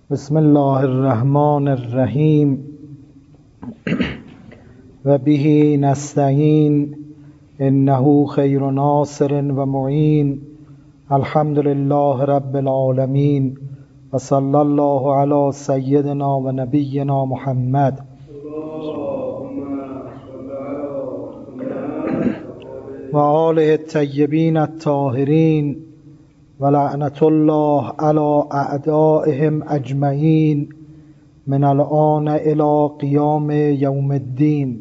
بسم الله الرحمن الرحیم و به نستعین انه خیر ناصر و معین. الحمد لله رب العالمین و صلی الله علی سیدنا و نبینا محمد و آله الطیبین الطاهرین و لعنت الله علی اعدائهم اجمعین من الآن الی قیام یوم الدین.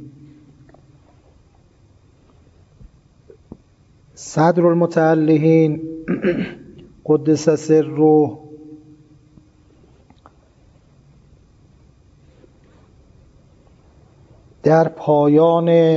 صدر المتعلقین قدس سره در پایان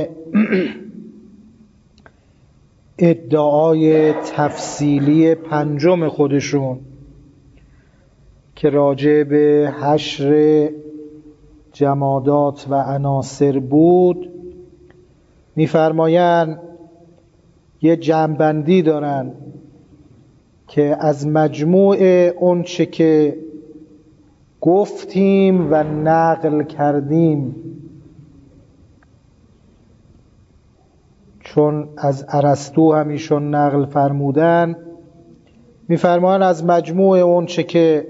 ادعای تفصیلی پنجم خودشون که راجع به حشر جمادات و عناصر بود، می‌فرمایند یه جمع‌بندی دارن که از مجموع اون چه که گفتیم و نقل کردیم، چون از ارسطو هم ایشون نقل فرمودن، میفرمان از مجموع اون چه که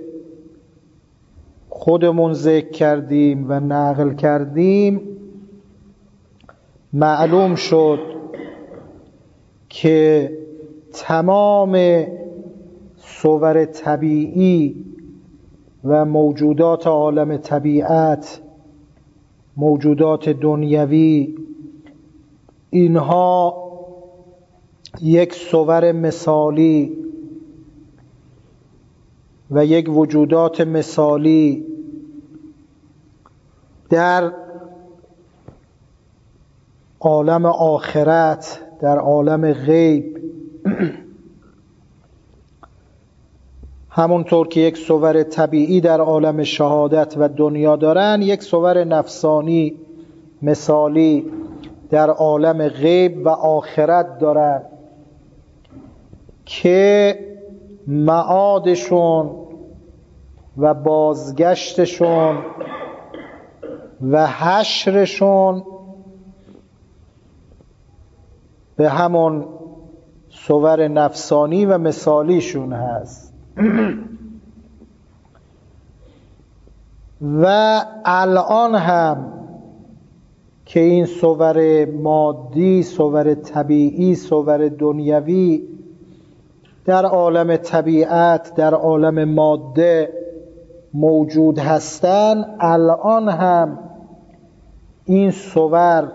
خودمون ذکر کردیم و نقل کردیم معلوم شد که تمام صور طبیعی و موجودات عالم طبیعت، موجودات دنیوی، اینها یک صور مثالی و یک وجودات مثالی در عالم آخرت، در عالم غیب، همونطور که یک صور طبیعی در عالم شهادت و دنیا دارن، یک صور نفسانی مثالی در عالم غیب و آخرت دارن که معادشون و بازگشتشون و حشرشون به همون صور نفسانی و مثالیشون هست. و الان هم که این صور مادی، صور طبیعی، صور دنیوی در عالم طبیعت، در عالم ماده موجود هستند، الان هم این صور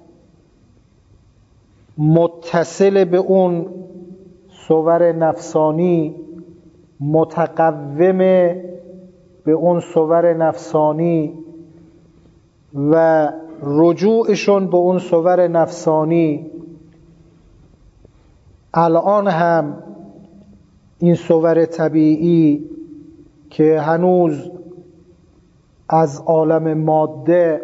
متصل به اون صور نفسانی، متقوم به اون صور نفسانی و رجوعشون به اون صور نفسانی، الان هم این صور طبیعی که هنوز از عالم ماده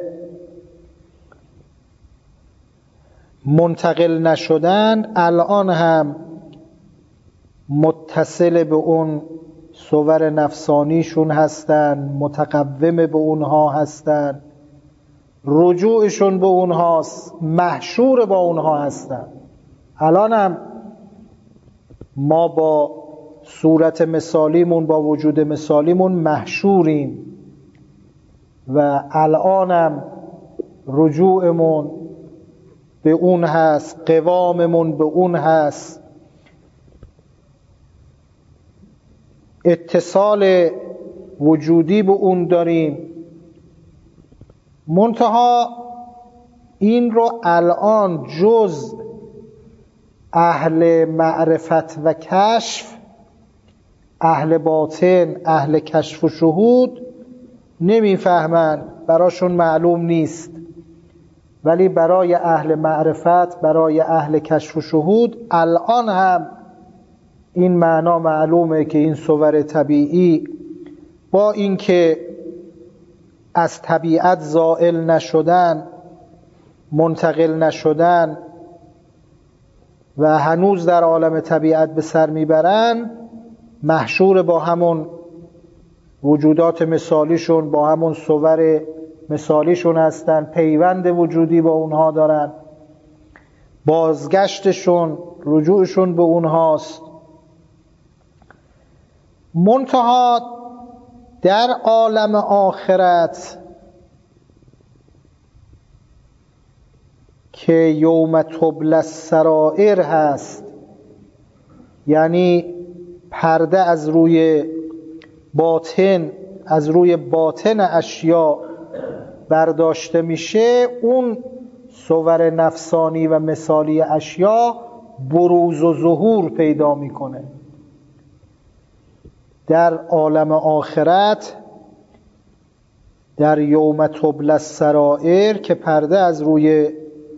منتقل نشدن، الان هم متصل به اون صور نفسانیشون هستن، متقوم به اونها هستن، رجوعشون به اونهاست، محشور با اونها هستن. الان هم ما با صورت مثالیمون، با وجود مثالیمون محشوریم و الان هم رجوعمون به اون هست، قواممون به اون هست، اتصال وجودی به اون داریم. منتها این رو الان جز اهل معرفت و کشف، اهل باطن، اهل کشف و شهود نمیفهمن، براشون معلوم نیست. ولی برای اهل معرفت، برای اهل کشف و شهود الان هم این معنا معلومه که این صور طبیعی با اینکه از طبیعت زائل نشدن، منتقل نشدن و هنوز در عالم طبیعت به سر میبرن، محشور با همون وجودات مثالیشون با همون صور مثالیشون هستن، پیوند وجودی با اونها دارن، بازگشتشون رجوعشون به اونهاست. منتها در عالم آخرت که یوم تبلی السرائر هست، یعنی پرده از روی باطن اشیا برداشته میشه، اون صور نفسانی و مثالی اشیا بروز و ظهور پیدا میکنه. در عالم آخرت، در یوم تبلی السرائر که پرده از روی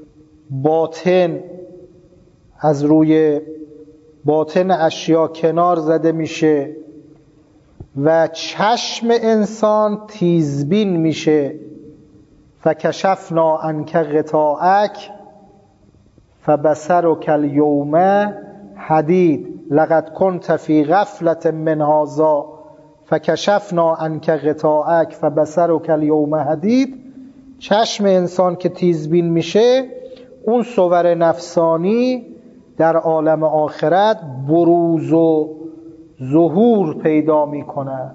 باطن اشیا کنار زده میشه و چشم انسان تیزبین میشه. فکشفنا عنک غطاءک فبصرک الیوم حدید لقد کنت فی غفلة من هذا فکشفنا عنک غطاءک فبصرک الیوم حدید. چشم انسان که تیزبین میشه، اون صور نفسانی در عالم آخرت بروز و ظهور پیدا میکنه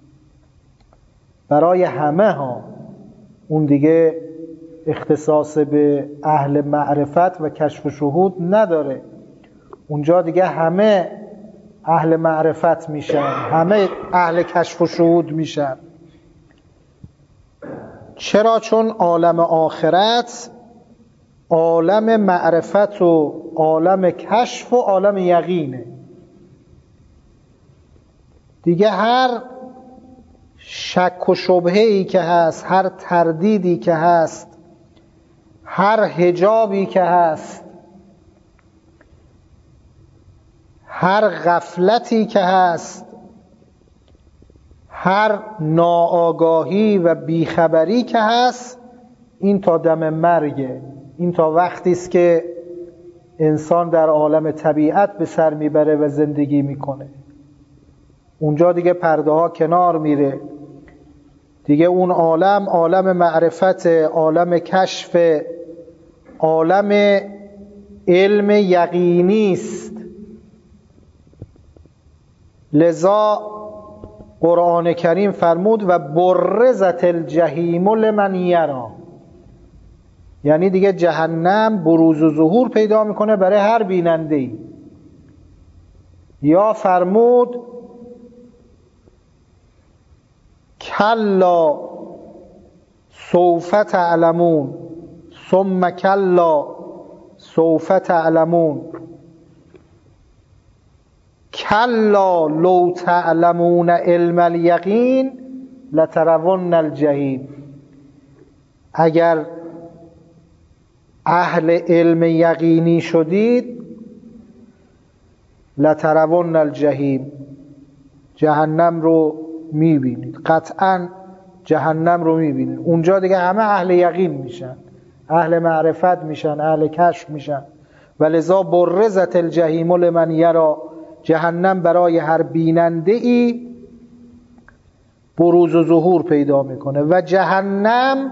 برای همه ها. اون دیگه اختصاص به اهل معرفت و کشف و شهود نداره. اونجا دیگه همه اهل معرفت میشن، همه اهل کشف و شهود میشن. چرا؟ چون عالم آخرت عالم معرفت و عالم کشف و عالم یقینه. دیگه هر شک و شبهه‌ای که هست، هر تردیدی که هست، هر حجابی که هست، هر غفلتی که هست، هر ناآگاهی و بیخبری که هست، این تا دم مرگه. این تا وقتی است که انسان در عالم طبیعت به سر میبره و زندگی میکنه. اونجا دیگه پرده ها کنار میره، دیگه اون عالم معرفت، عالم کشف، عالم علم یقینی است. لذا قرآن کریم فرمود و برزت الجحیم لمن یری، یعنی دیگه جهنم بروز و ظهور پیدا میکنه برای هر بیننده‌ای. یا فرمود کلا سوف تعلمون ثم کلا سوف تعلمون کلا لو تعلمون علم الیقین لترون الجحیم. اگر اهل علم یقینی شدید، لترون الجحیم، جهنم رو میبینید، قطعا جهنم رو میبینید. اونجا دیگه همه اهل یقین میشن، اهل معرفت میشن، اهل کشف میشن. ولذا برزت الجحیم لمن یری، جهنم برای هر بیننده ای بروز و ظهور پیدا میکنه. و جهنم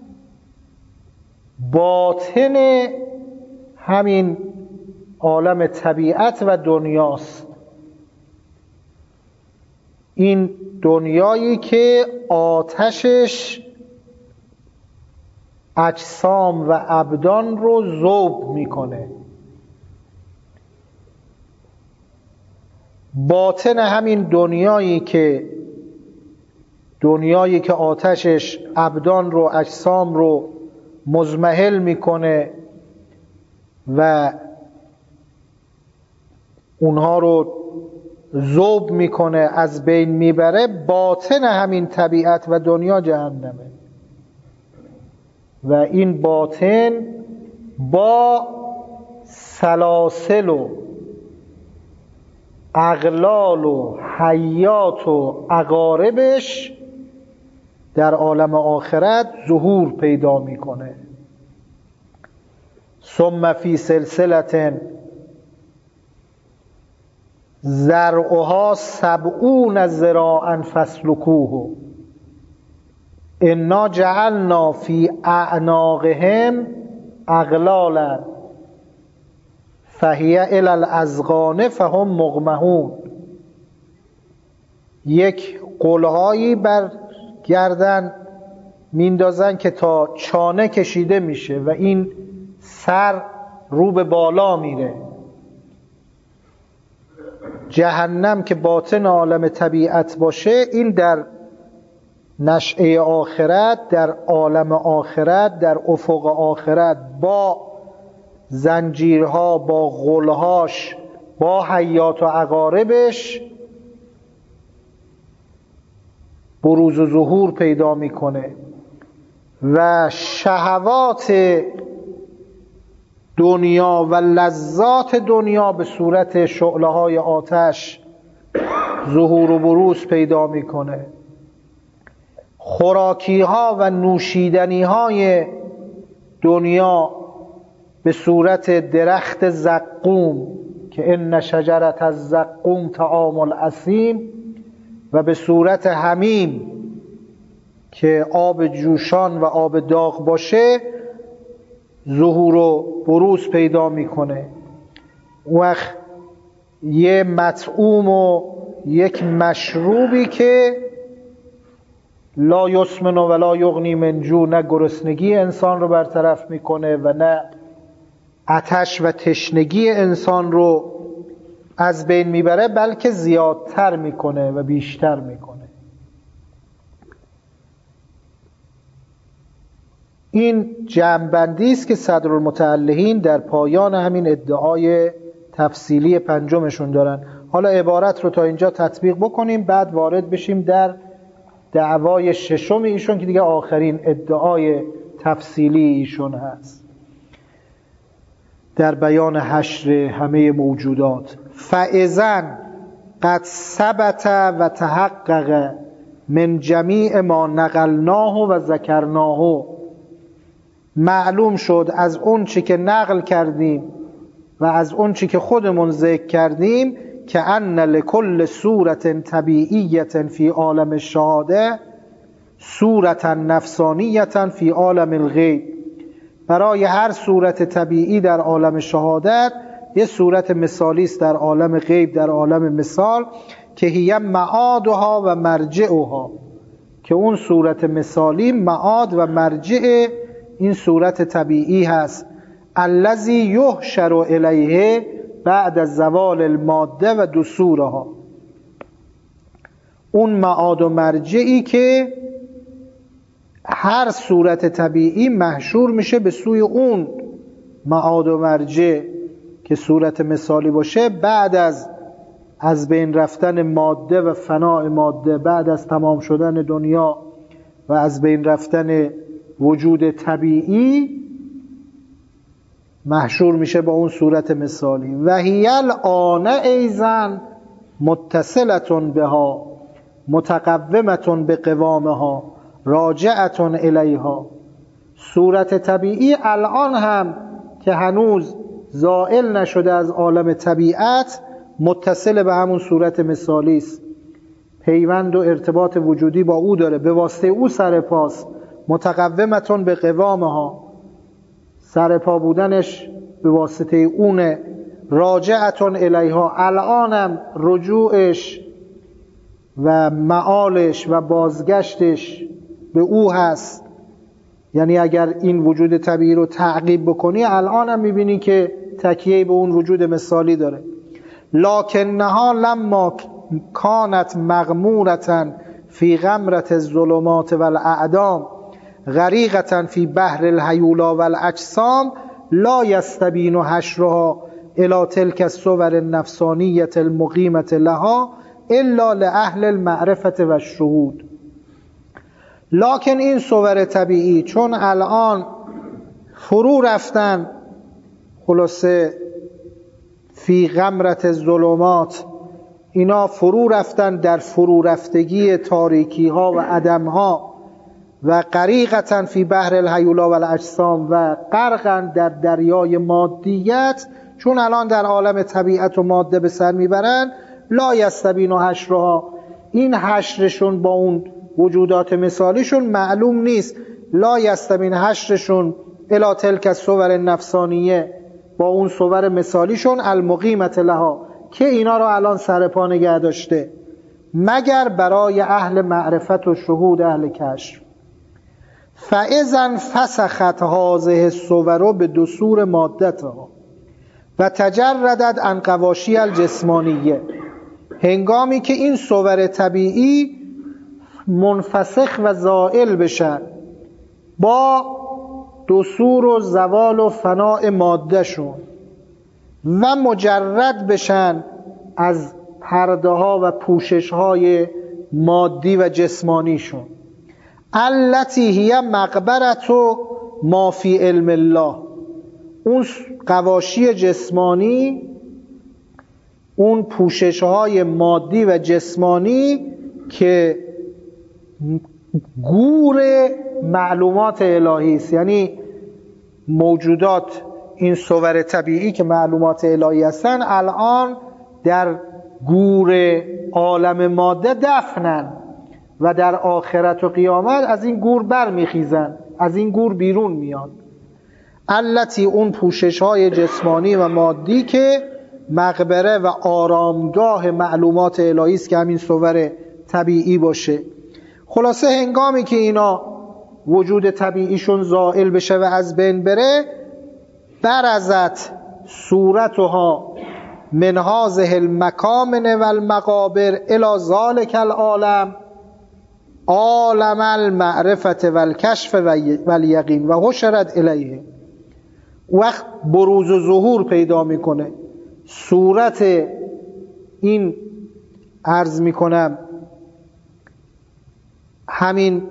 باطن همین عالم طبیعت و دنیاست. این دنیایی که آتشش اجسام و ابدان رو ذوب میکنه. باطن همین دنیایی که آتشش ابدان رو، اجسام رو مضمحل میکنه و اونها رو ذوب میکنه، از بین میبره، باطن همین طبیعت و دنیا جهنمه. و این باطن با سلاسل و اغلال و حیات و عقاربش در عالم آخرت ظهور پیدا میکنه. ثم فی سلسلة زرعها 70 ذراعا فاسلکوه انا جعلنا فی اعناقهم اغلالا فهی الی الاذقان فهم مغمحون. یک قلهایی بر گردن میندازن که تا چانه کشیده میشه و این سر رو به بالا میره. جهنم که باطن عالم طبیعت باشه، این در نشأه آخرت، در عالم آخرت، در افق آخرت با زنجیرها، با غلهاش، با حیات و عقاربش بروز و ظهور پیدا میکنه و شهوات دنیا و لذات دنیا به صورت شعله های آتش ظهور و بروز پیدا میکنه. خوراکی ها و نوشیدنی های دنیا به صورت درخت زقوم که ان شجرة الزقوم طعام الاثیم و به صورت حمیم که آب جوشان و آب داغ باشه ظهور و بروز پیدا میکنه. وقت یه مطعوم و یک مشروبی که لا یسمن و لا یغنی من جوع، نه گرسنگی انسان رو برطرف میکنه و نه آتش و تشنگی انسان رو از بین میبره، بلکه زیادتر میکنه و بیشتر میکنه. این جمع‌بندی است که صدرالمتعلقین در پایان همین ادعای تفصیلی پنجمشون دارن. حالا عبارت رو تا اینجا تطبیق بکنیم، بعد وارد بشیم در دعوای ششم ایشون که دیگه آخرین ادعای تفصیلی ایشون هست در بیان حشر همه موجودات. فاذا قد ثبت و تحقق من جمیع ما نقلناه و ذکرناه، معلوم شد از اون چی که نقل کردیم و از اون چی که خودمون ذکر کردیم که ان لکل صورت طبیعیت فی عالم الشهاده صورت نفسانیت فی عالم الغیب، برای هر صورت طبیعی در عالم شهادت یه صورت مثالی است در عالم غیب، در عالم مثال، که هی معادها و مرجعها، که اون صورت مثالی معاد و مرجع این صورت طبیعی هست. الذی یحشر الیه بعد از زوال الماده و دسورها، اون معاد و مرجعی که هر صورت طبیعی محشور میشه به سوی اون معاد و مرجع که صورت مثالی باشه بعد از بین رفتن ماده و فناء ماده، بعد از تمام شدن دنیا و از بین رفتن وجود طبیعی محشور میشه با اون صورت مثالی. و هی الآن ایضا متصلة بها متقومة بقوامها راجعة الیها، صورت طبیعی الان هم که هنوز زائل نشده از عالم طبیعت متصل به همون صورت مثالی است، پیوند و ارتباط وجودی با او داره، به واسطه او سر پاست. متقومة بقوامها، سر پا بودنش به واسطه اونه. راجعة الیها، الانم رجوعش و معالش و بازگشتش به او هست. یعنی اگر این وجود طبیعی رو تعقیب بکنی الانم میبینی که تکیه به اون وجود مثالی داره. لکنها لما کانت مغمورة فی غمرة الظلمات والاعدام غریقة فی بحر الهیولا والاجسام لا یستبین حشرها الی تلک الصور النفسانیة المقیمة لها الا لأهل المعرفة و الشهود. لکن این صور طبیعی چون الان فرو رفتن، خلاصه فی غمرة الظلمات، اینا فرو رفتن در فرو رفتگی تاریکی ها و عدم ها، و غریقة فی بحر الهیولا و الاجسام، و غرقن در دریای مادیت، چون الان در عالم طبیعت و ماده به سر میبرن، لا یستبین حشرها، این حشرشون با اون وجودات مثالیشون معلوم نیست. لا یستبین حشرشون الی تلک الصور النفسانیه، با اون صور مثالیشون المقیمت لها که اینا رو الان سر پا نگه داشته، مگر برای اهل معرفت و شهود اهل کشف. فاذا فسخت هذه الصور بدسور مادتها و تجردد عن قواشی الجسمانیه، هنگامی که این صور طبیعی منفسخ و زائل بشن با دسور و زوال و فناء ماده شون و مجرد بشن از پرده ها و پوشش های مادی و جسمانی شون. التي هی مقبرت و ما فی علم الله، اون قواشی جسمانی، اون پوشش های مادی و جسمانی که گور معلومات الهی است، یعنی موجودات این صور طبیعی که معلومات الهی هستن الان در گور عالم ماده دفنن و در آخرت و قیامت از این گور برمیخیزن، از این گور بیرون میان. التی، اون پوشش های جسمانی و مادی که مقبره و آرامگاه معلومات الهی است که همین صور طبیعی باشه. خلاصه هنگامی که اینا وجود طبیعیشون زائل بشه و از بین بره، برزت صورتها من هذه المکامن و المقابر الی ذلک العالم عالم المعرفت و الکشف و الیقین و حشرت الیه. وقت بروز و ظهور پیدا میکنه صورت این، عرض میکنم همین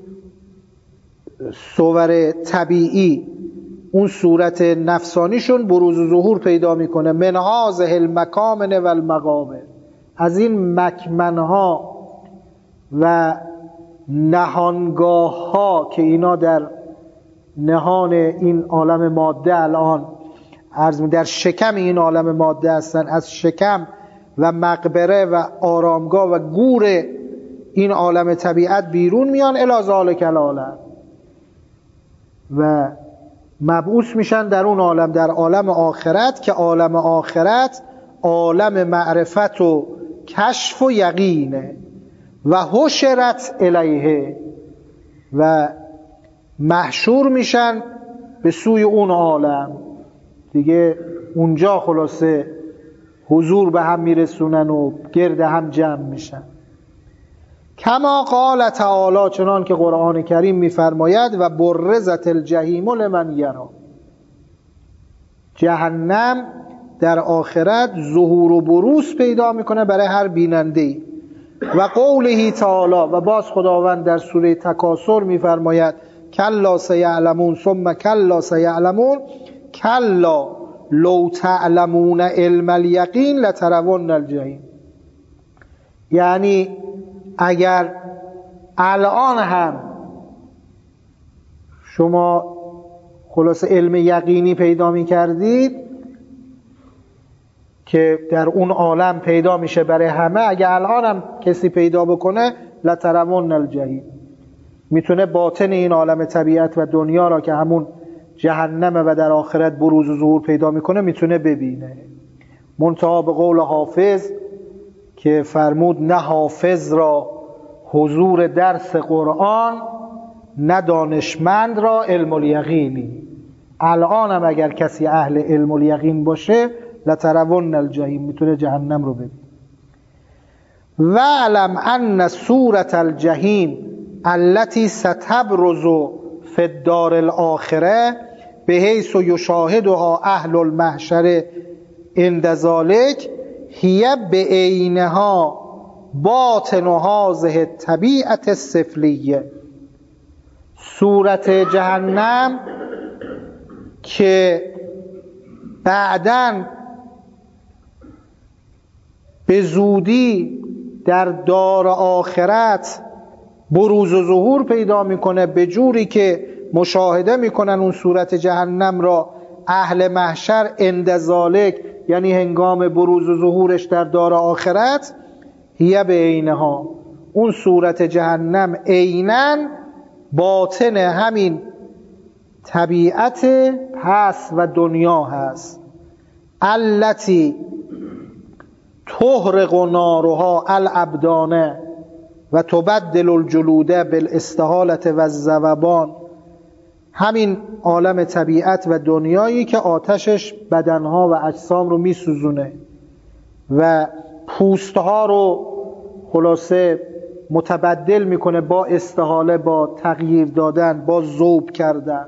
صور طبیعی، اون صورت نفسانیشون بروز و ظهور پیدا میکنه. من هذه المکامن و المقابر، از این مکمنها و نهانگاه ها که اینا در نهان این عالم ماده الان در شکم این عالم ماده هستن، از شکم و مقبره و آرامگاه و گور این عالم طبیعت بیرون میان الی ذلک العالم و مبعوث میشن در اون عالم، در عالم آخرت که عالم آخرت عالم معرفت و کشف و یقینه. و حشرت الیه، و محشور میشن به سوی اون عالم دیگه. اونجا خلاصه حضور به هم میرسونن و گرد هم جمع میشن. کما قال تعالی، چنان که قرآن کریم میفرماید و برزت الجحیم لمن یرا، جهنم در آخرت ظهور و بروز پیدا میکنه برای هر بیننده‌ای. و قوله تعالی، و باز خداوند در سوره تکاثر میفرماید کلا سیعلمون ثم کلا سیعلمون کلا لو تعلمون علم الیقین لترون الجحیم. یعنی اگر الان هم شما خلاصه علم یقینی پیدا می کردید که در اون عالم پیدا میشه برای همه، اگر الان هم کسی پیدا بکنه لترون الجحیم، میتونه باطن این عالم طبیعت و دنیا را که همون جهنمه و در آخرت بروز و ظهور پیدا میکنه میتونه ببینه. منتها به قول حافظ که فرمود نه حافظ را حضور درس قرآن، نه دانشمند را علم الیقینی. الان هم اگر کسی اهل علم الیقین باشه لترون الجحیم، میتونه جهنم رو ببینه. و علم ان صورت الجحیم التي ستبرز فی الدار الاخره بحیث یشاهدها اهل المحشر عند ذلک هی بعینها باطن هذه الطبیعت السفلیه. صورت جهنم که بعداً به زودی در دار آخرت بروز و ظهور پیدا میکنه، به جوری که مشاهده میکنن اون صورت جهنم را اهل محشر عند ذالک یعنی هنگام بروز و ظهورش در دار آخرت، هی به عینها، اون صورت جهنم عیناً باطن همین طبیعت پس و دنیا هست. التی تحرق نارها الابدانه و تبدل الجلود بالاستحالة و الذوبان، همین عالم طبیعت و دنیایی که آتشش بدنها و اجسام رو میسوزونه و پوستها رو خلاصه متبدل میکنه با استحاله، با تغییر دادن، با ذوب کردن.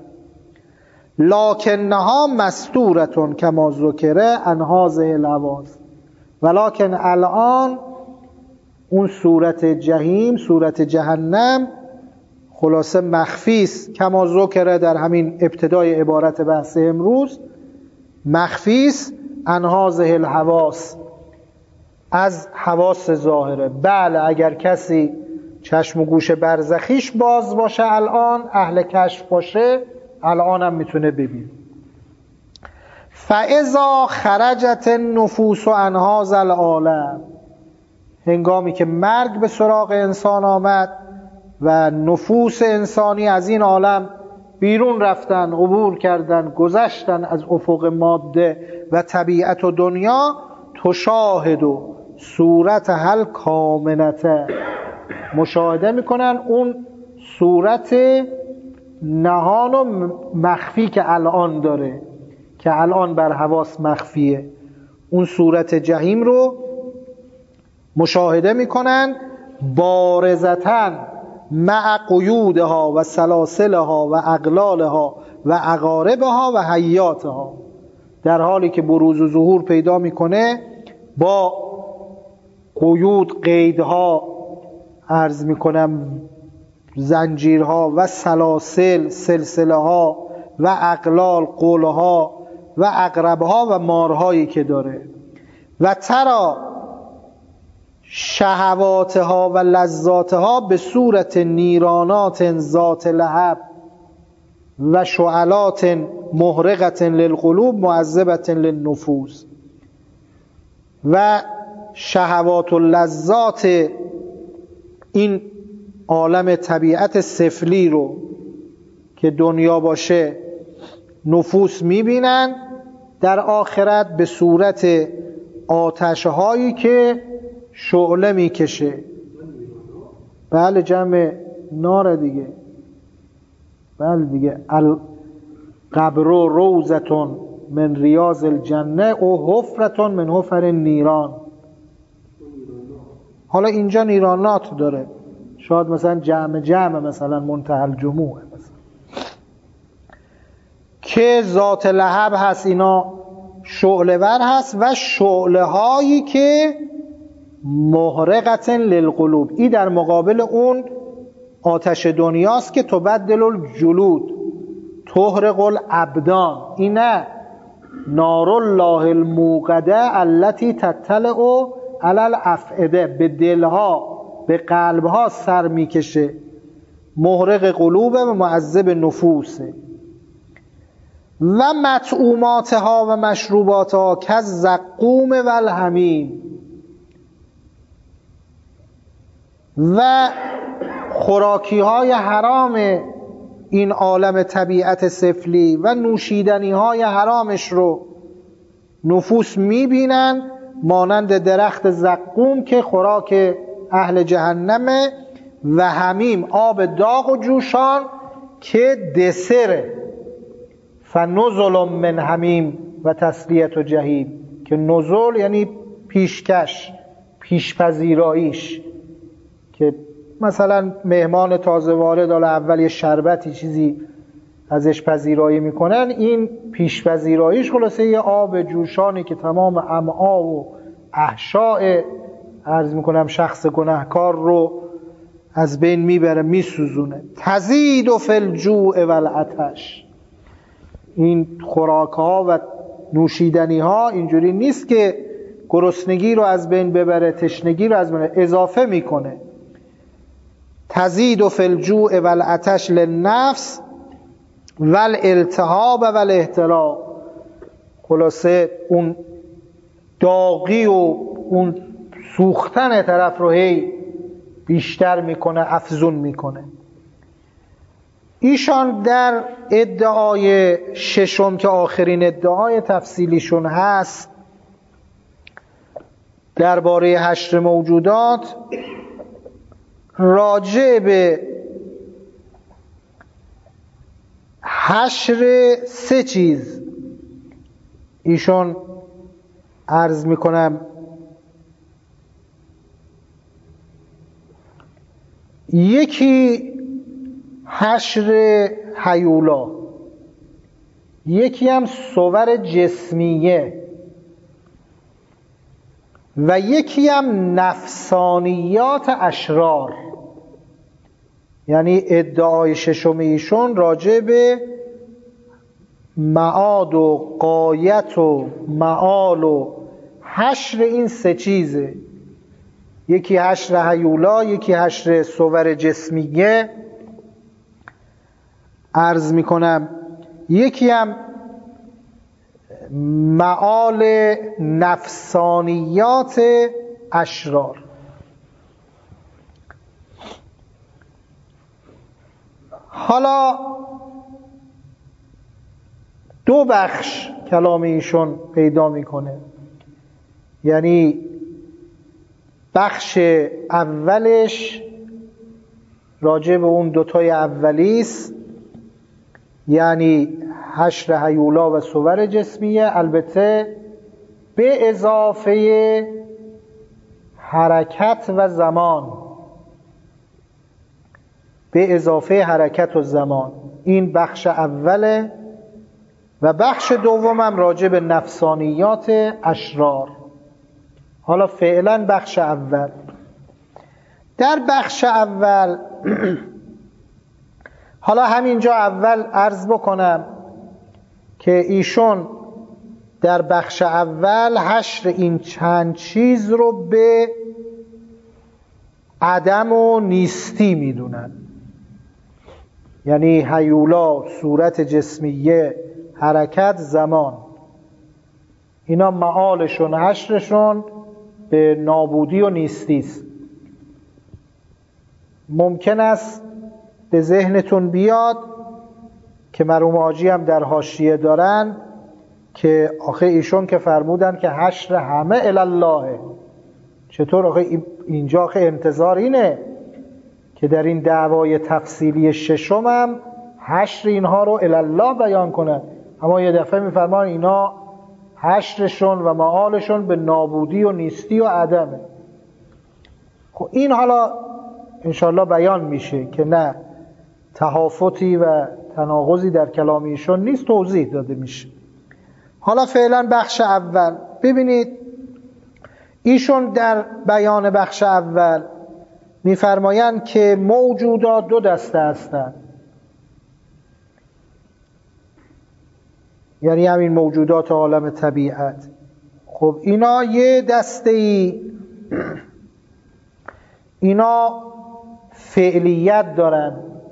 لکنها مستورتون کما ذکره عن هذه الحواس، ولکن الان اون صورت جهیم، صورت جهنم خلاصه مخفی است، کما ذکره در همین ابتدای عبارت بحث امروز، مخفی است عن هذه الحواس، از حواس ظاهره. بله اگر کسی چشم و گوش برزخیش باز باشه، الان اهل کشف باشه، الان هم میتونه ببینه. فاذا خرجت النفوس عن هذا العالم، هنگامی که مرگ به سراغ انسان آمد و نفوس انسانی از این عالم بیرون رفتن، عبور کردن، گذشتن از افق ماده و طبیعت و دنیا، تشاهد و صورت هل کامنته، مشاهده میکنن اون صورت نهان و مخفی که الان داره، که الان بر حواس مخفیه، اون صورت جهیم رو مشاهده میکنن. بارزتن مع قیودها و سلاسلها و اغلالها و عقاربها و حیاتها، در حالی که بروز و ظهور پیدا میکنه با قیود، قیدها، عرض میکنم زنجیرها و سلاسل، سلسله ها و اغلال، قولها و عقربها و مارهایی که داره. و ترا شهواتها و لذاتها به صورت نیرانات ذات لهب و شعلات محرقة للقلوب معذبة للنفوس. و شهوات و لذات این عالم طبیعت سفلی رو که دنیا باشه نفوس میبینن در آخرت به صورت آتشهایی که شعله میکشه. بله جمع نار دیگه، بله دیگه. القبر روضة من ریاض الجنه او حفرة من حفر النیران. حالا اینجا نیرانات داره، شاید مثلا جمع مثلا منتهی الجموع مثلا. که ذات لهب هست، اینا شعله ور هست و شعله هایی که محرقة للقلوب، این در مقابل اون آتش دنیاست که تبدل الجلود تحرق الابدان. اینه نار الله الموقده التي تطلع علی الافئده، به دلها به قلبها سر میکشه، محرق قلوبه و معذب نفوسه. و مطعوماتها و مشروباتها کالزقوم و الحمیم، و خوراکی های حرام این عالم طبیعت سفلی و نوشیدنی های حرامش رو نفوس میبینن، مانند درخت زقوم که خوراک اهل جهنمه، و حمیم آب داغ و جوشان که دسره. فنزل من حمیم و تسلیت و جهیم، که نزول یعنی پیشکش، پیشپذیراییش، که مثلا مهمان تازه وارد حالا اول یه شربتی چیزی ازش پذیرایی میکنن، این پیشپذیراییش خلاصه یه آب جوشانی که تمام امعا و احشاء عرض میکنم شخص گناهکار رو از بین میبره، میسوزونه. تزید فی الجوع و العطش، این خوراک ها و نوشیدنی ها اینجوری نیست که گرسنگی رو از بین ببره، تشنگی رو از بین اضافه میکنه. تزید فی الجوع و العطش للنفس و الالتهاب و الاحتراق، خلاصه اون داغی و اون سوختن طرف رو هی بیشتر میکنه، افزون میکنه. ایشان در ادعای ششم که آخرین ادعای تفصیلیشون هست درباره حشر موجودات، راجع به حشر سه چیز ایشون عرض میکنم. یکی حشر هیولا، یکی هم صور جسمیه و یکی هم نفسانیات اشرار. یعنی ادعای ششم ایشون راجع به معاد و غایت و معال و حشر این سه چیزه. یکی حشر هیولا، یکی حشر صور جسمیه عرض میکنم، یکی هم معال نفسانیات اشرار. حالا دو بخش کلام ایشون پیدا میکنه. یعنی بخش اولش راجع به اون دوتای اولیست، یعنی حشر هیولا و صور جسمیه، البته به اضافه حرکت و زمان، به اضافه حرکت و زمان. این بخش اوله. و بخش دومم راجع به نفسانیات اشرار. حالا فعلا بخش اول. در بخش اول حالا همینجا اول عرض بکنم که ایشون در بخش اول حشر این چند چیز رو به عدم و نیستی میدونن. یعنی هیولا، صورت جسمیه، حرکت، زمان، اینا معالشون، حشرشون به نابودی و نیستی است. ممکن است به ذهنتون بیاد که مرحوم حاجی هم در حاشیه دارن که آخه ایشون که فرمودن که حشر همه الالله، چطور آخه اینجا آخه انتظار اینه که در این دعوای تفصیلی ششم هم حشر اینها رو الالله بیان کنن، اما یه دفعه میفرمان اینا حشرشون و معالشون به نابودی و نیستی و عدمه. خب این حالا انشالله بیان میشه که نه، تهافتی و تناقضی در کلام ایشون نیست، توضیح داده میشه. حالا فعلا بخش اول. ببینید ایشون در بیان بخش اول میفرمایند که موجودات دو دسته هستند. یعنی همین موجودات عالم طبیعت. خب اینا یه دسته ای، اینا فعلیت دارن،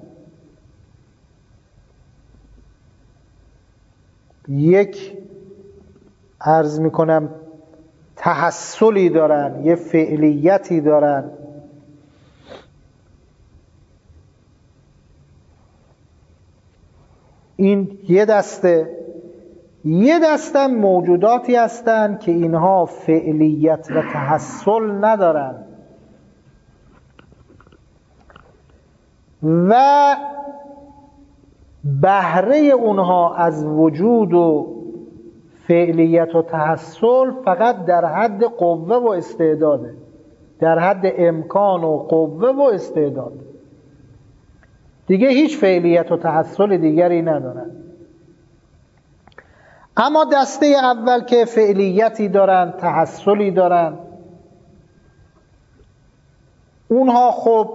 یک عرض میکنم تحصلی دارن، یه فعلیتی دارن. این یه دسته. یه دسته موجوداتی هستن که اینها فعلیت و تحصل ندارن و بهره اونها از وجود و فعلیت و تحصل فقط در حد قوه و استعداده، در حد امکان و قوه و استعداد، دیگه هیچ فعلیت و تحصل دیگری ندارن. اما دسته اول که فعلیتی دارن، تحصلی دارن، اونها خب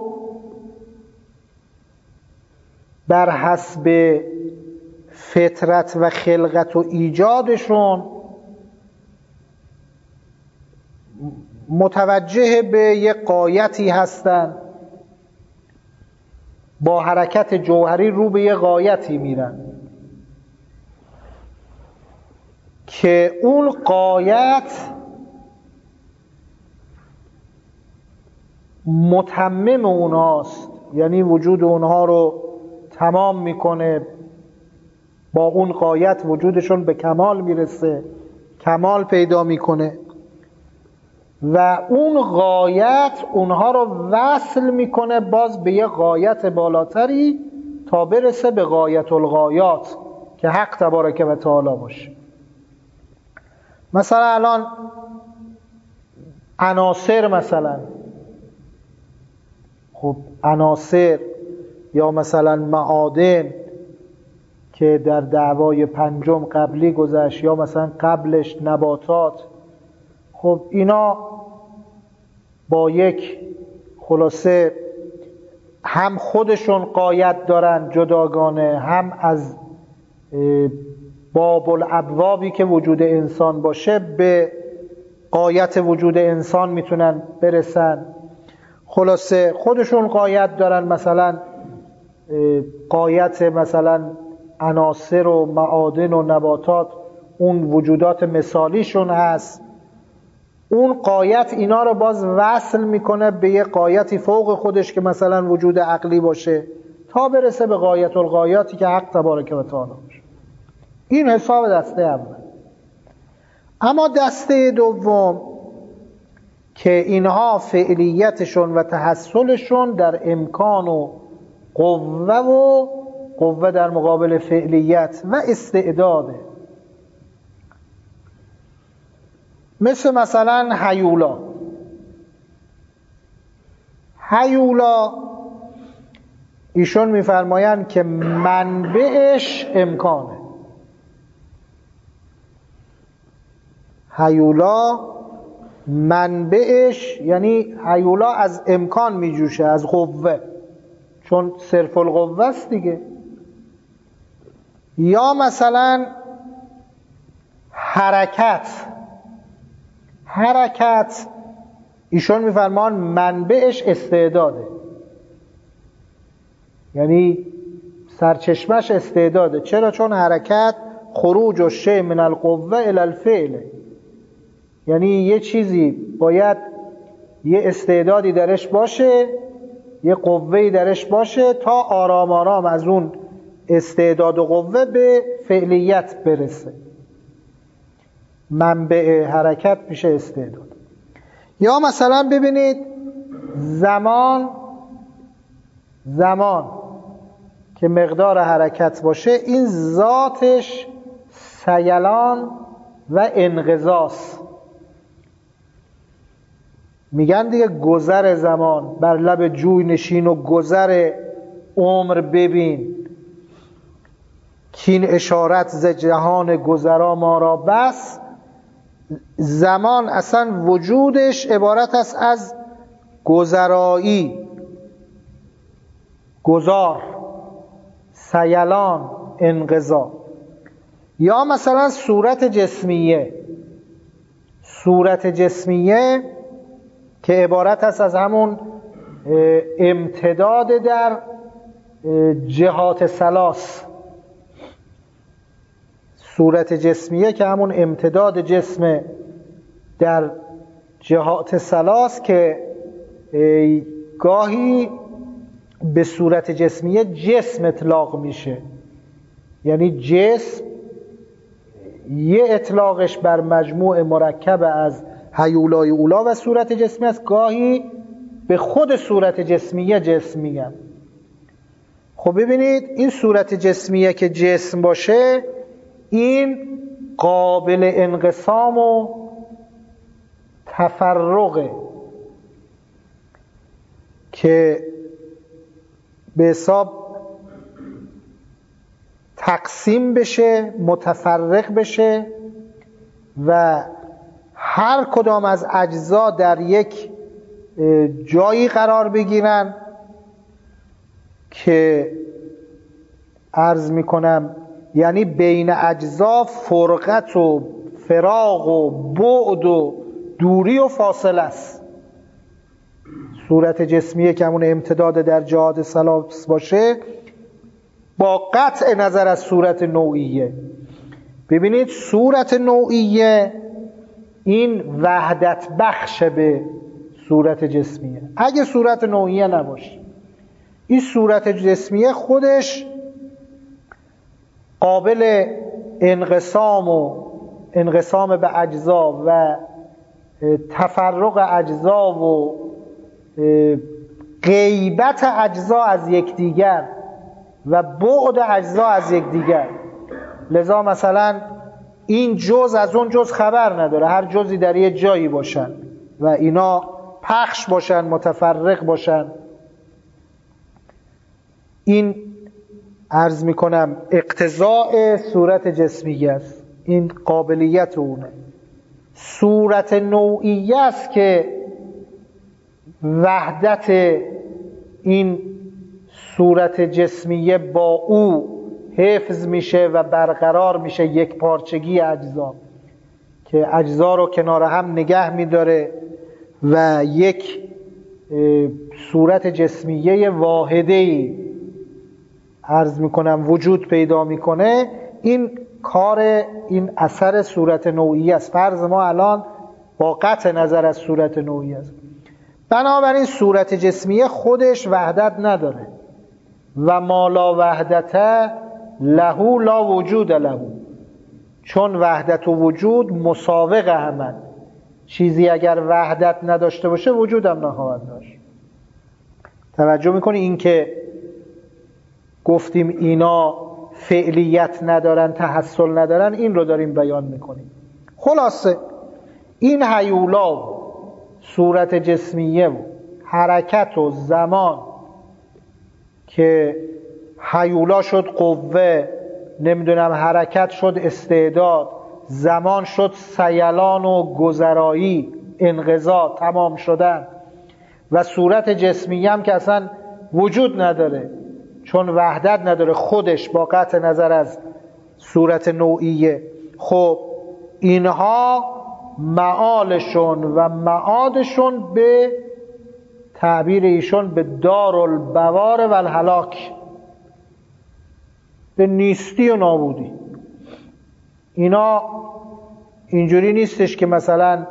بر حسب فطرت و خلقت و ایجادشون متوجه به یک غایتی هستن، با حرکت جوهری رو به یک غایتی میرن که اون غایت متمم اونهاست، یعنی وجود اونها رو تمام میکنه، با اون غایت وجودشون به کمال میرسه، کمال پیدا میکنه و اون غایت اونها رو وصل میکنه باز به یه غایت بالاتری تا برسه به غایت الغایات که حق تبارک و تعالی باشه. مثلا الان عناصر، مثلا خب عناصر یا مثلا معادن که در دعوای پنجم قبلی گذشت یا مثلا قبلش نباتات، خب اینا با یک خلاصه هم خودشون غایت دارن جداگانه، هم از باب الابوابی که وجود انسان باشه به غایت وجود انسان میتونن برسن. خلاصه خودشون غایت دارن، مثلا غایت مثلا عناصر و معادن و نباتات اون وجودات مثالیشون هست. اون غایت اینا رو باز وصل میکنه به یه غایتی فوق خودش که مثلا وجود عقلی باشه تا برسه به غایت الغایاتی که حق تبارک و تعالی باشه. این حساب دسته اول. اما دسته دوم که اینها فعلیتشون و تحصلشون در امکان و قوه در مقابل فعلیت و استعداده، مثلا هیولا ایشون میفرمایند که منبعش امکانه. هیولا منبعش یعنی هیولا از امکان میجوشه، از قوه، چون صرف القوه است دیگه. یا مثلا حرکت ایشون میفرمان منبعش استعداده، یعنی سرچشمش استعداده. چرا؟ چون حرکت خروج الشیء من القوه الی الفعل، یعنی یه چیزی باید یه استعدادی درش باشه، یه قوه‌ای درش باشه تا آرام آرام از اون استعداد و قوه به فعلیت برسه. منبع حرکت میشه استعداد. یا مثلا ببینید زمان که مقدار حرکت باشه، این ذاتش سیلان و انقضاض. میگن دیگه گذر زمان، بر لب جوی نشین و گذر عمر ببین، کین اشارت ز جهان گذرا ما را بس. زمان اصلا وجودش عبارت است از گذرایی، گذار، سیلان، انقضا. یا مثلا صورت جسمیه که عبارت است از همون امتداد در جهات ثلاث. صورت جسمیه که همون امتداد جسم در جهات ثلاث که گاهی به صورت جسمیه جسم اطلاق میشه، یعنی جسم یه اطلاقش بر مجموع مرکب از هیولای اولا و صورت جسمی است، گاهی به خود صورت جسمیه جسم میگن. خب ببینید این صورت جسمیه که جسم باشه، این قابل انقسام و تفرقه که به حساب تقسیم بشه، متفرق بشه و هر کدام از اجزا در یک جایی قرار بگیرن که عرض میکنم یعنی بین اجزا فرقت و فراق و بعد و دوری و فاصله است. صورت جسمیه که همون امتداد در جهات ثلاث باشه، با قطع نظر از صورت نوعیه. ببینید صورت نوعیه این وحدت بخش به صورت جسمیه. اگه صورت نوعیه نباشه، این صورت جسمیه خودش قابل انقسام به اجزا و تفرق اجزا و غیبت اجزا از یکدیگر و بعد اجزا از یکدیگر. لذا مثلا این جز از اون جز خبر نداره، هر جزی در یه جایی باشن و اینا پخش باشن، متفرق باشن. این عرض میکنم اقتضاء صورت جسمیه است، این قابلیت اونه. صورت نوعیه است که وحدت این صورت جسمیه با او حفظ میشه و برقرار میشه، یک پارچگی اجزا که اجزا رو کنار هم نگه میداره و یک صورت جسمیه واحده‌ای عرض میکنم وجود پیدا میکنه. این کار، این اثر صورت نوعی است. فرض ما الان با قطع نظر از صورت نوعی است. بنابراین صورت جسمیه خودش وحدت نداره و ما لا وحدت له لا وجود له، چون وحدت و وجود مساوق همند. چیزی اگر وحدت نداشته باشه وجود هم نخواهد داشت. توجه میکنی این که گفتیم اینا فعلیت ندارن، تحصل ندارن، این رو داریم بیان میکنیم. خلاصه این هیولا و صورت جسمیه و حرکت و زمان که هیولا شد قوه، نمیدونم حرکت شد استعداد، زمان شد سیلان و گذرایی، انقضا، تمام شدن، و صورت جسمیه هم که اصلا وجود نداره چون وحدت نداره خودش با قطع نظر از صورت نوعیه. خب اینها معالشون و معادشون به تعبیر ایشون به دارالبوار و الهلاک، به نیستی و نابودی. اینا اینجوری نیستش که مثلا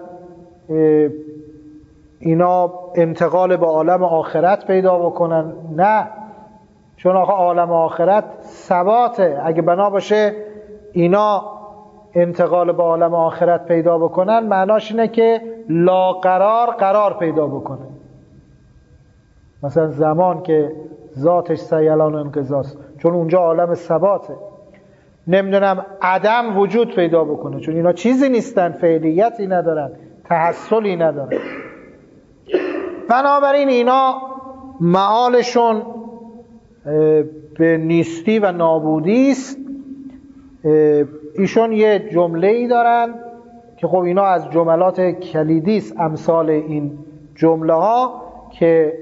اینا انتقال به عالم آخرت پیدا بکنن، نه، چون آخه عالم آخرت ثباته. اگه بنا باشه اینا انتقال به عالم آخرت پیدا بکنن، معناش اینه که لا قرار پیدا بکنه. مثلا زمان که ذاتش سیلان و انقضاست، چون اونجا عالم ثباته. نمیدونم عدم وجود پیدا بکنه، چون اینا چیزی نیستن، فعلیتی ندارن، تحصلی ندارن. بنابراین اینا معالشون به نیستی و نابودی است. ایشون یه جمله‌ای دارن که خب اینا از جملات کلیدی است، امثال این جمله ها که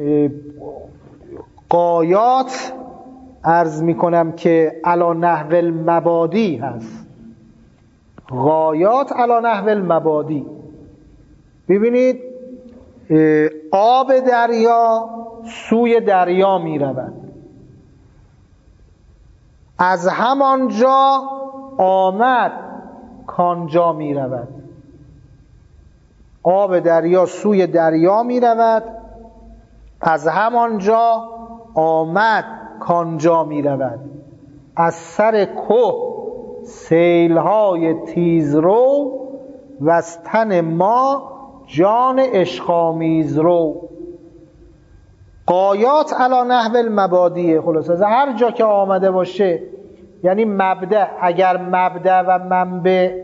غایات عرض میکنم که علی نحو المبادی هست. غایات علی نحو المبادی. ببینید آب دریا سوی دریا می رود، از همانجا آمد کانجا می رود. آب دریا سوی دریا می رود، از همانجا آمد کانجا می رود. از سر کوه سیلهای تیزرو و از تن ما جان عشق‌آمیز رو. غایات علی نحو المبادیه. خلاص از هر جا که آمده باشه، یعنی مبدأ، اگر مبدأ و منبع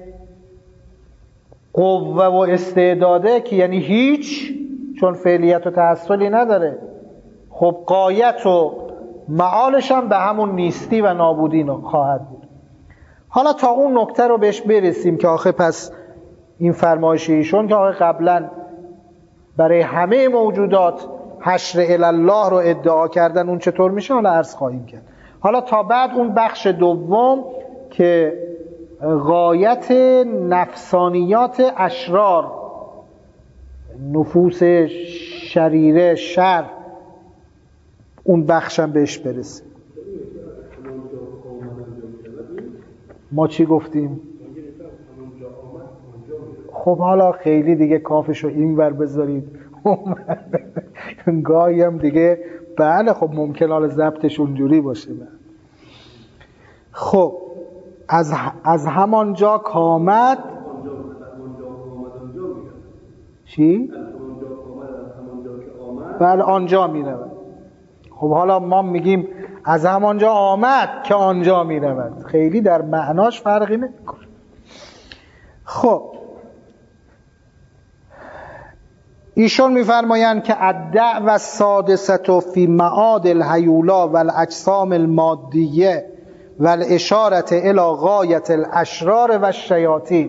قوه و استعداده که یعنی هیچ، چون فعلیت و تحصلی نداره، خب غایت و معالش هم به همون نیستی و نابودی خواهد بود. حالا تا اون نکته رو بهش برسیم که آخه پس این فرمایش ایشون که آخه قبلا برای همه موجودات حشر الله رو ادعا کردن، اون چطور میشه حالا عرض خواهیم کرد. حالا تا بعد اون بخش دوم که غایت نفسانیات اشرار، نفوس شریره، شر، اون بخشم بهش برسیم. ما چی گفتیم؟ خب حالا خیلی دیگه کافشو این ور بذارید، گاهی هم دیگه بله خب ممکن حال ضبطش اونجوری باشه. خب از همانجا کامد چی؟ بله آنجا می رود. خب حالا ما میگیم از همانجا آمد که آنجا می رود، خیلی در معناش فرقی نمیکنه. خب ایشون میفرمایند که الدعوة السادسة فی معاد الهیولا و الاجسام المادیه و الاشارة الی غایة الاشرار و الشیاطین.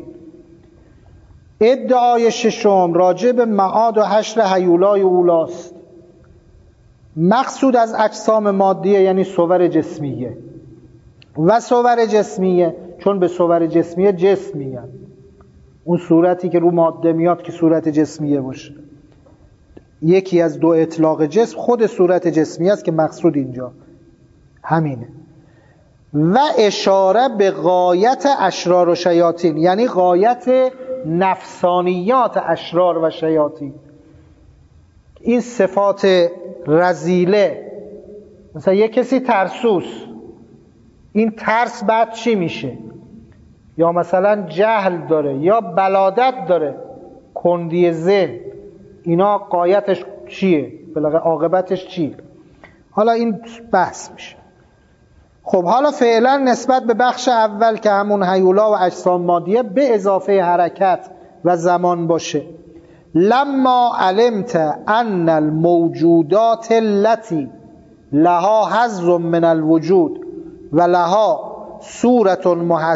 ادعای ششم راجع به معاد و حشر هیولای اولاست. مقصود از اجسام مادیه یعنی صور جسمیه و صور جسمیه، چون به صور جسمیه جسم میگن، اون صورتی که رو ماده میاد که صورت جسمیه باشه. یکی از دو اطلاق جسم خود صورت جسمی است که مقصود اینجا همینه. و اشاره به غایت اشرار و شیاطین، یعنی غایت نفسانیات اشرار و شیاطین. این صفات رذیله، مثلا یک کسی ترسوست، این ترس بعد چی میشه؟ یا مثلا جهل داره یا بلادت داره، کندی ذهن، اینا غایتش چیه؟ بالاخره عاقبتش چیه؟ حالا این بحث میشه. خب حالا فعلا نسبت به بخش اول که همون هیولا و اجسام مادیه به اضافه حرکت و زمان باشه. لما علمت ان الموجودات التي لها حظ من الوجود و لها صورت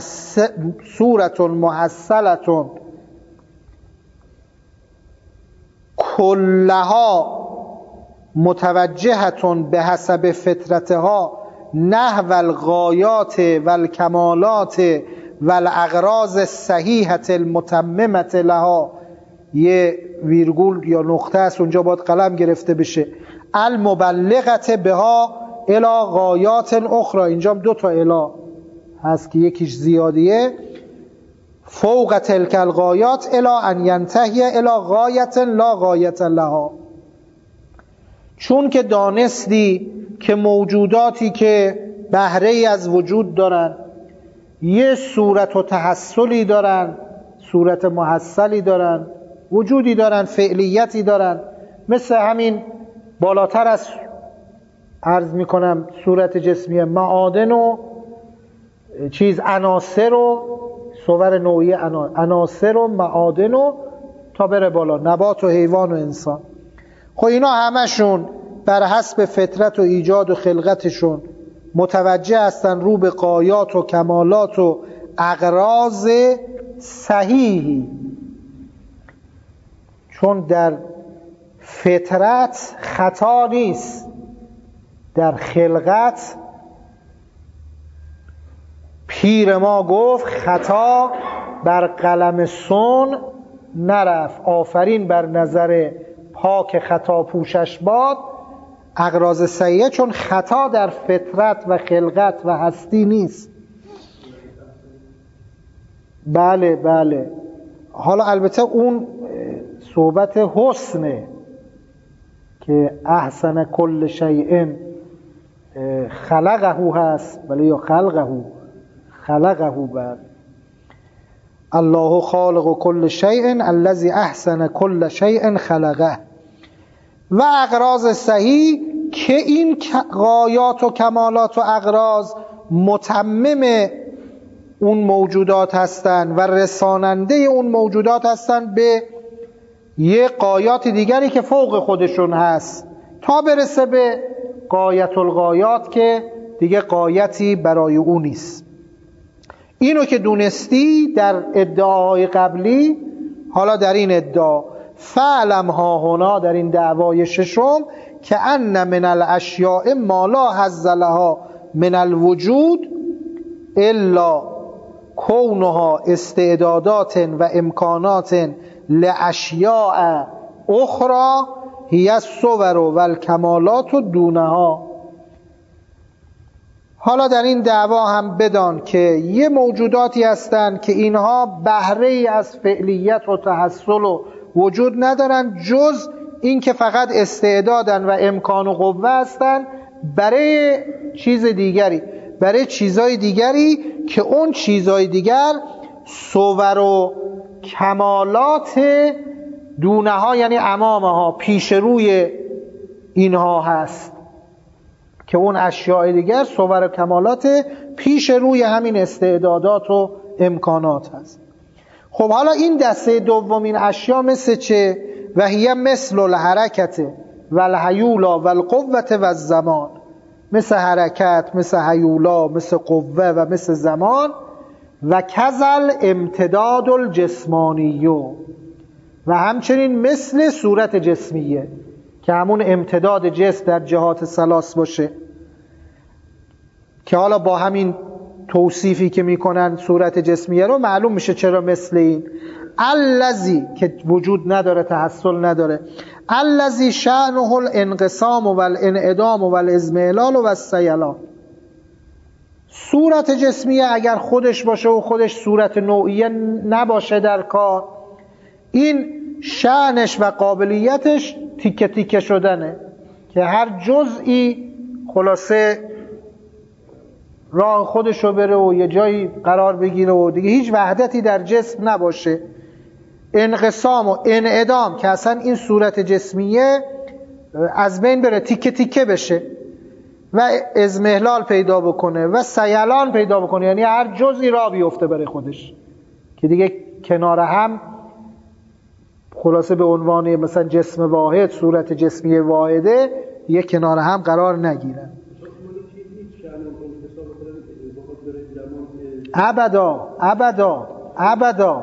محصلة كلها متوجهة بحسب فطرتها نحو الغایات و الکمالات و الاغراض الصحیحة المتممة لها. یه ویرگول یا نقطه است اونجا باید قلم گرفته بشه. المبلغة بها الی غایات اخرى، اینجا دو تا الی هست که یکیش زیادیه. فوق تلک الغایات الی ان ینتهی الی غایت لا غایت لها. چون که دانستی که موجوداتی که بهره از وجود دارن یه صورت و تحصلی دارن، صورت محصلی دارن، وجودی دارن، فعلیتی دارن، مثل همین بالاتر از عرض میکنم صورت جسمی، معادن و عناصر و صور نوعی عناصر و معادن و تا بره بالا نبات و حیوان و انسان. خب اینا همشون بر حسب فطرت و ایجاد و خلقتشون متوجه هستن رو به غایات و کمالات و اغراض صحیحی، چون در فطرت خطا نیست، در خلقت پیر ما گفت خطا بر قلم سن نرفت، آفرین بر نظر پاک خطا پوشش باد. اغراض صحیحه چون خطا در فطرت و خلقت و هستی نیست. بله بله. حالا البته اون صحبت حسنه که احسن کل شیء خلقه هست، بله یا خلقه بر الله خالق کل شیء الذی احسن کل شیء خلقه. و اغراض صحیح که این غایات و کمالات و اغراض متمم اون موجودات هستند و رساننده اون موجودات هستند به یه غایات دیگری که فوق خودشون هست، تا برسه به غایت الغایات که دیگه غایتی برای اون نیست. اینو که دونستی در ادعاهای قبلی، حالا در این ادعا فعلم ها هنا، در این دعوای ششم، که ان من الاشیاء ما لا حظ لها من الوجود الا کونها استعدادات و امکانات لاشیاء اخرى هی الصور و الکمالات دونها. حالا در این دعوا هم بدان که یه موجوداتی هستند که اینها بهره از فعلیت و تحصل و وجود ندارن جز این که فقط استعدادن و امکان و قوه هستن برای چیز دیگری، برای چیزای دیگری که اون چیزای دیگر صور و کمالات دونه ها یعنی امامه ها پیش روی اینها هست، که اون اشیاء دیگر صور و کمالات پیش روی همین استعدادات و امکانات هست. خب حالا این دسته دومین اشیاء مثل چه؟ و هی مثل الحرکت و الحیولا و القوة و الزمان، مثل حرکت، مثل حیولا، مثل قوه و مثل زمان. و کذل امتداد الجسمانیو، و همچنین مثل صورت جسمیه که همون امتداد جسم در جهات ثلاث باشه، که حالا با همین توصیفی که میکنن صورت جسمیه رو معلوم میشه چرا مثل این. الذی که وجود نداره، تحصل نداره. الذی شأنه الانقسام و الانعدام و الازمهلال و السیلان. صورت جسمیه اگر خودش باشه و خودش صورت نوعیه نباشه در کار، این شأنش و قابلیتش تیکه تیکه شدنه، که هر جزئی خلاصه راه خودشو بره و یه جایی قرار بگیره و دیگه هیچ وحدتی در جسم نباشه. انقسام و انعدام که اصلا این صورت جسمیه از بین بره، تیکه تیکه بشه و ازمهلال پیدا بکنه و سیلان پیدا بکنه، یعنی هر جزئی راه بیفته برای خودش که دیگه کنار هم خلاصه به عنوان مثلا جسم واحد، صورت جسمی واحده، دیگه کنار هم قرار نگیرن. ابدا ابدا ابدا.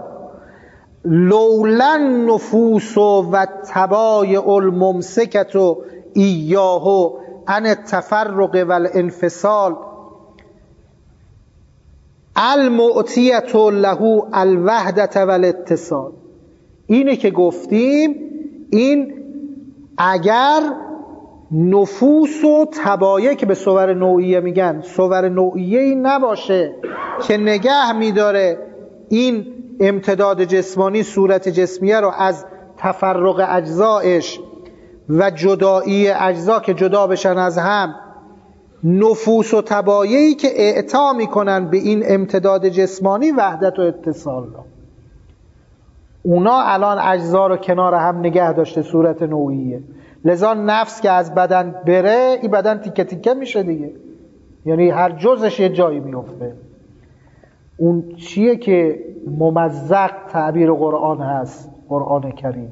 لولن نفوس و تبایع الممسکت و ایاه عن التفرق و الانفصال المعطیت له الوحدت و الاتصال. اینه که گفتیم، این اگر نفوس و تبایع که به صور نوعیه میگن، صور نوعیه ای نباشه که نگه میداره این امتداد جسمانی صورت جسمیه رو از تفرق اجزایش و جدایی اجزا که جدا بشن از هم، نفوس و تبایعی که اعطا میکنن به این امتداد جسمانی وحدت و اتصال رو. اونا الان اجزا رو کنار هم نگه داشته صورت نوعیه، لذا نفس که از بدن بره، این بدن تیکه تیکه میشه دیگه، یعنی هر جزش یه جایی میفته. اون چیه که ممزق تعبیر قرآن هست، قرآن کریم.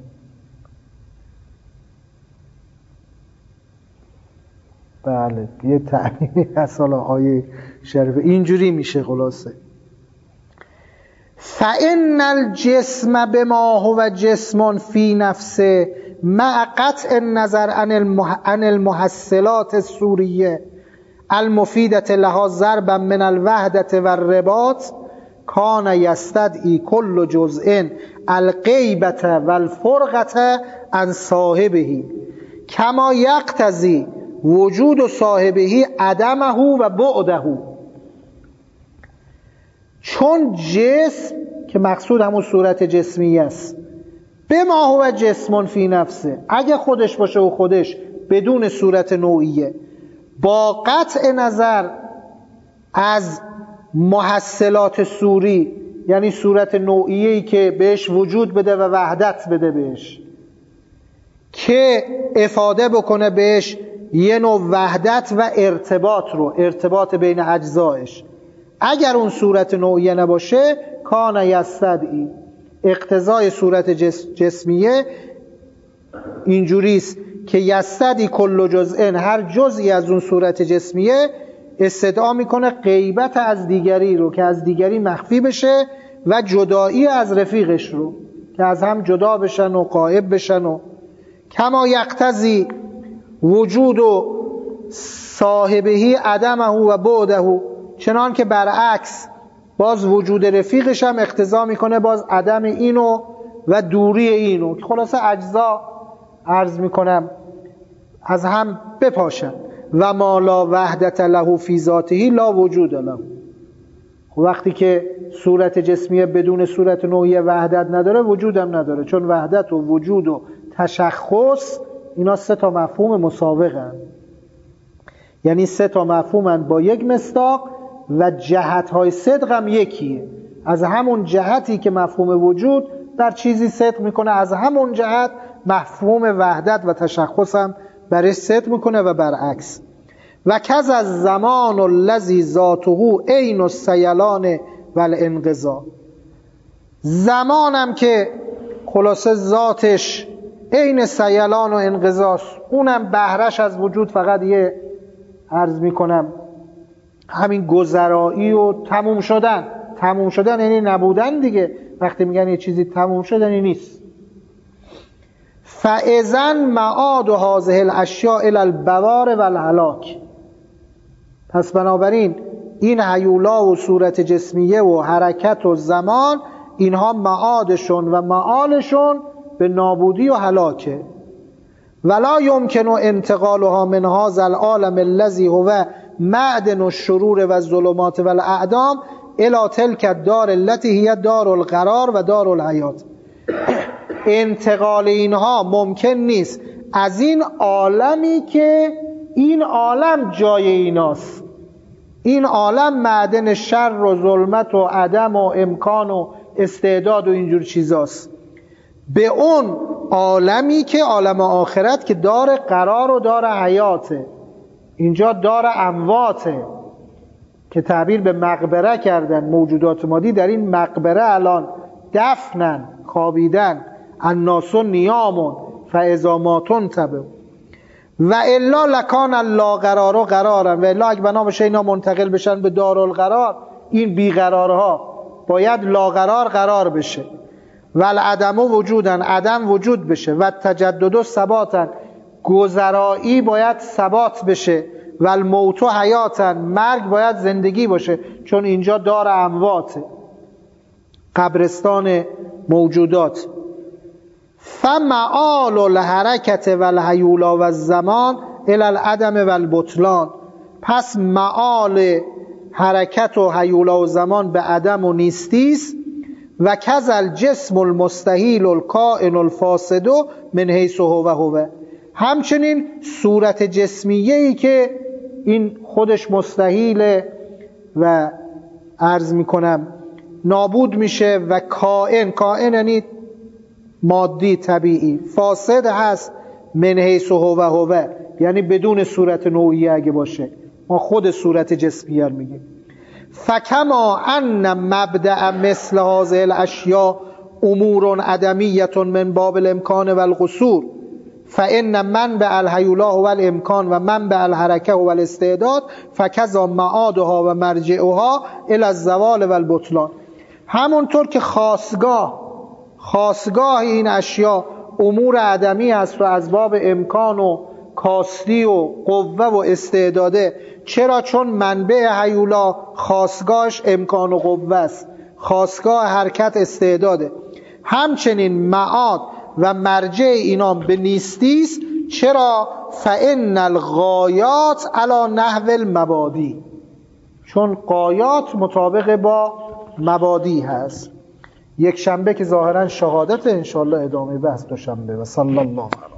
بله یه تعبیری هست، حالا آیه شریفه اینجوری میشه خلاصه: فَإِنَّ الْجِسْمَ بِمَا هُوَ جِسْمٌ فِي نَفْسِهِ مع قطع النظر عن المحصلات الصوریه المفیدة لها ضربا من الوحدة والرباط کان یستدعی کل جزء الغیبة والفرقة عن صاحبه کما یقتضی وجود صاحبه عدمه و بعده. چون جسم که مقصود همون صورت جسمی است، به ما هو جسم فی نفسه، اگه خودش باشه و خودش بدون صورت نوعیه، با قطع نظر از محصلات صوری، یعنی صورت نوعیه‌ای که بهش وجود بده و وحدت بده بهش، که افاده بکنه بهش یه نوع وحدت و ارتباط بین اجزایش، اگر اون صورت نوعیه نباشه، کان یستدعی، اقتضای صورت جسمیه اینجوریست که یستدعی کل جزء، هر جزئی از اون صورت جسمیه استدعا میکنه غیبت از دیگری رو، که از دیگری مخفی بشه، و جدایی از رفیقش رو که از هم جدا بشن و غائب بشن. و کما یقتضی وجود و صاحبهی عدمه و بعده، چنان که برعکس باز وجود رفیقش هم اقتضا میکنه باز عدم اینو و دوری اینو، که خلاصه اجزا عرض میکنم از هم بپاشن. و ما لا وحدت له فی ذاته لا وجود له. وقتی که صورت جسمیه بدون صورت نوعیه وحدت نداره، وجود هم نداره، چون وحدت و وجود و تشخص، اینا 3 مفهوم مسابقن، یعنی 3 مفهومن با یک مصداق و جهت‌های صدق هم یکیه. از همون جهتی که مفهوم وجود در چیزی صدق میکنه، از همون جهت مفهوم وحدت و تشخص هم برش صدق میکنه و برعکس. و کز از زمان الذی ذاته عین السیلان و الانقضاء، زمانم که خلاصه ذاتش عین سیلان و انقضاء، اونم بهرش از وجود فقط یه عرض میکنم همین گذرایی و تموم شدن. تموم شدن یعنی نبودن دیگه. وقتی میگن یه چیزی تموم شدنی نیست. فاذن معاد هذه الاشیاء الی البوار و الهلاک، پس بنابراین این هیولا و صورت جسمیه و حرکت و زمان، اینها معادشون و معالشون به نابودی و هلاکه. ولا یمکن انتقالها من هذا العالم الذی هو معدن الشرور و الظلمات و الاعدام الی تلک الدار التي هي دار القرار و دار الحیات. انتقال اینها ممکن نیست از این عالمی که این عالم جای ایناست، این عالم معدن شر و ظلمت و عدم و امکان و استعداد و اینجور چیزاست، به اون عالمی که عالم آخرت که دار قرار و دار حیاته. اینجا دار امواته که تعبیر به مقبره کردن. موجودات مادی در این مقبره الان دفنن، خوابیدن. الناس نیامون فاذا ماتون تبه و الا لکان لا قرار قرارن، و الا اگه بنا بشه اینا منتقل بشن به دارالقرار، این بیقرارها باید لا قرار قرار بشه. و العدم وجودن، عدم وجود بشه. و تجدد ثباتن، گذرایی باید ثبات بشه. و الموت حیاتن، مرگ باید زندگی باشه، چون اینجا دار امواته، قبرستان موجودات. فمعال الحرکت و الحیولا و الزمان الی العدم و البطلان، پس معال حرکت و حیولا و زمان به عدم و نیستیست. و کذ الجسم المستحیل الکائن الفاسد من حیث هو، همچنین صورت جسمیه‌ای که این خودش مستحیله و عرض میکنم نابود میشه، و کائن یعنی مادی طبیعی، فاسد هست من حیث هو یعنی بدون صورت نوعی اگه باشه، ما خود صورت جسمیه رو میگیم. فکما ان مبدأ مثل هذه الاشیاء امور عدمیه من باب الامکان و القصور، فان منبع الحیولا و الامکان و منبع الحرکه و الاستعداد فکذا معادها و مرجعها الی الزوال و البطلان. همونطور که خاصگاه این اشیاء امور عدمی است و از باب امکان و کاستی و قوه و استعداده. چرا؟ چون منبع حیولا خاصگاهش امکان و قوه است، خاصگاه حرکت استعداده. همچنین معاد و مرجع اینا به نیستیست. چرا؟ فإن الغایات علی نحو المبادی، چون غایات مطابق با مبادی هست. یک شنبه که ظاهرا شهادت، انشاءالله ادامه بحث دوشنبه. و صلی الله علیه